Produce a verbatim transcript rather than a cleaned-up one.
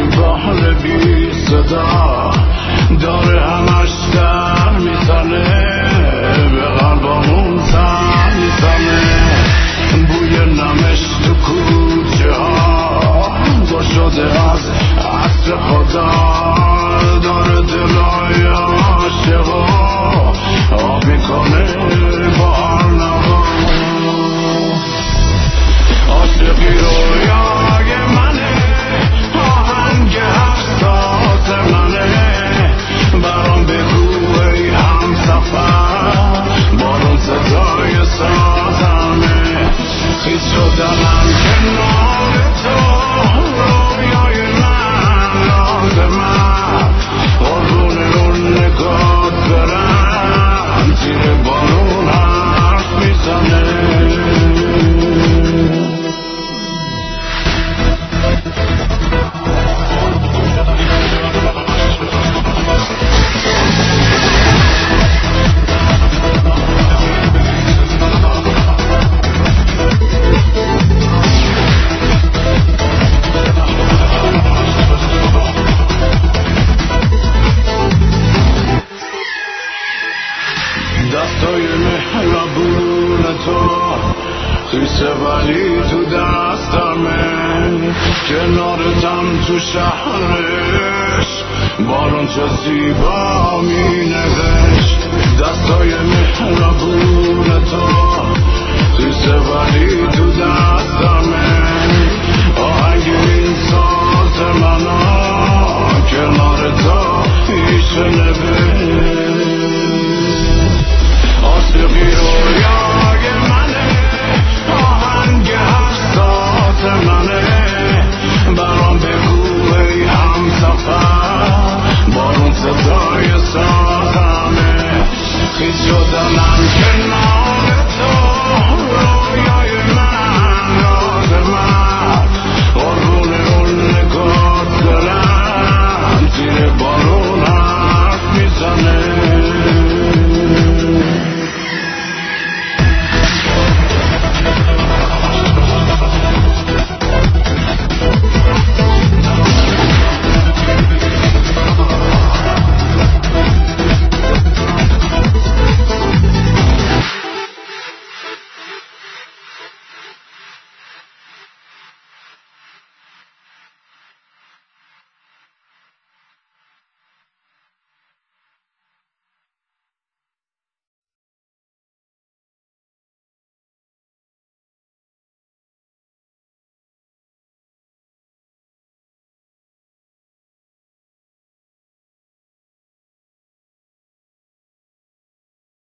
بحر بی صدا داره همش در میزنه، به قلبمون سر میزنه. بوی نمش تو کوچه ها با شده از عصر خدا، داره دلای عاشقا آب میکنه با هر نوا. عاشقی رویای منه، آهنگ حساس منه، برام بگو ای هم سفر، بارون صدای سازمه. خیز شدنم کنار تو، رویای من لازمه، قربون اون نگات برم، زیر بارون حرف میزنه. دستای مهربون تو خیسه ولی تو دستمه، کنارتم تو شهرش بارون چه زیبا می نوشت. دستای مهربون تو خیسه ولی تو دستمه،